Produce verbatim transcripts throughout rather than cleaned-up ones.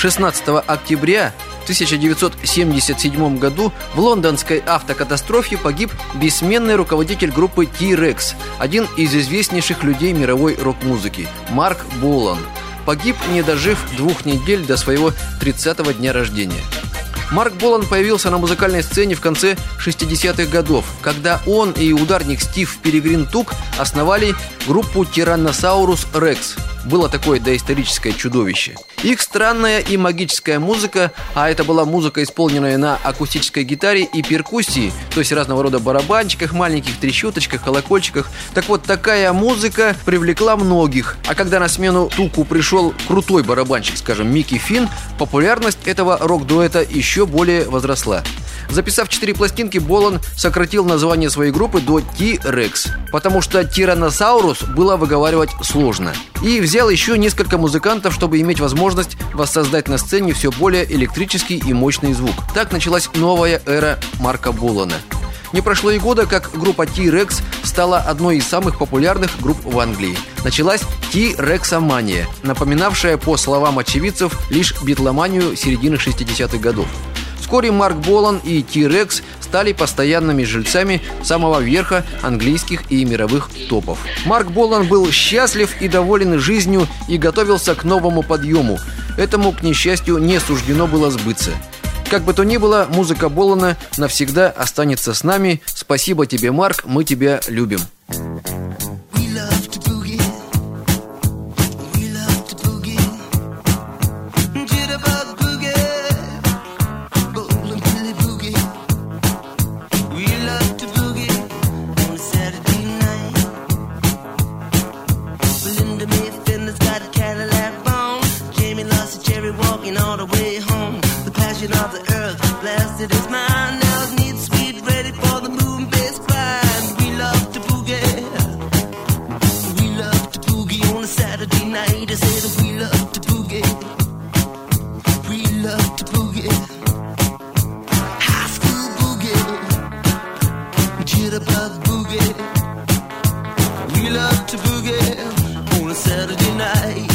шестнадцатого октября в тысяча девятьсот семьдесят седьмом году в лондонской автокатастрофе погиб бессменный руководитель группы T-Rex, один из известнейших людей мировой рок-музыки – Марк Болан. Погиб, не дожив двух недель до своего тридцатого дня рождения. Марк Болан появился на музыкальной сцене в конце шестидесятых годов, когда он и ударник Стив Перегрин Тук основали группу Tyrannosaurus Rex. Было такое доисторическое чудовище. Их странная и магическая музыка, а это была музыка, исполненная на акустической гитаре и перкуссии, то есть разного рода барабанчиках, маленьких трещоточках, колокольчиках. Так вот, такая музыка привлекла многих. А когда на смену Туку пришел крутой барабанщик, скажем, Микки Финн, популярность этого рок-дуэта еще более возросла. Записав четыре пластинки, Болан сократил название своей группы до T-Rex, потому что Тиранносаурус было выговаривать сложно. И взял еще несколько музыкантов, чтобы иметь возможность воссоздать на сцене все более электрический и мощный звук. Так началась новая эра Марка Болана. Не прошло и года, как группа T-Rex стала одной из самых популярных групп в Англии. Началась T-Rexомания, напоминавшая, по словам очевидцев, лишь битломанию середины шестидесятых годов. Вскоре Марк Болан и T-Rex стали постоянными жильцами самого верха английских и мировых топов. Марк Болан был счастлив и доволен жизнью и готовился к новому подъему. Этому, к несчастью, не суждено было сбыться. Как бы то ни было, музыка Болана навсегда останется с нами. Спасибо тебе, Марк, мы тебя любим. Walking all the way home, the passion of the earth blasted his mind. Now his neat sweet ready for the moon bass grind. We love to boogie, we love to boogie on a Saturday night. I said we love to boogie, we love to boogie. High school boogie, jitterbug boogie. We love to boogie on a Saturday night.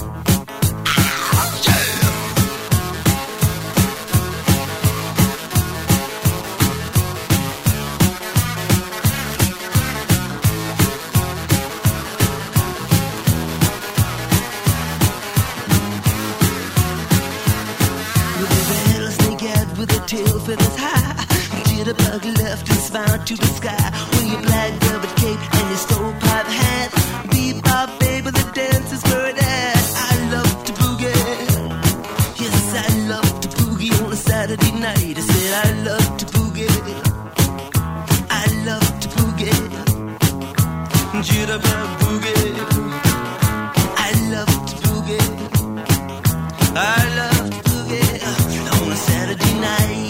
With a tail feathers high, jitterbug left and smiled to the sky. With your black velvet cape and your stovepipe hat, bebop baby, the dancers were that. I love to boogie, yes I love to boogie on a Saturday night. I said I love to boogie, I love to boogie, jitterbug boogie. I love to boogie, I love to boogie on a Saturday night.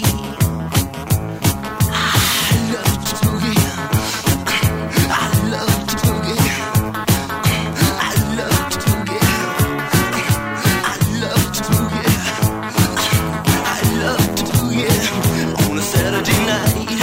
I love to boogie, I love to boogie, I love to boogie, I love to boogie, I love to boogie on a Saturday night.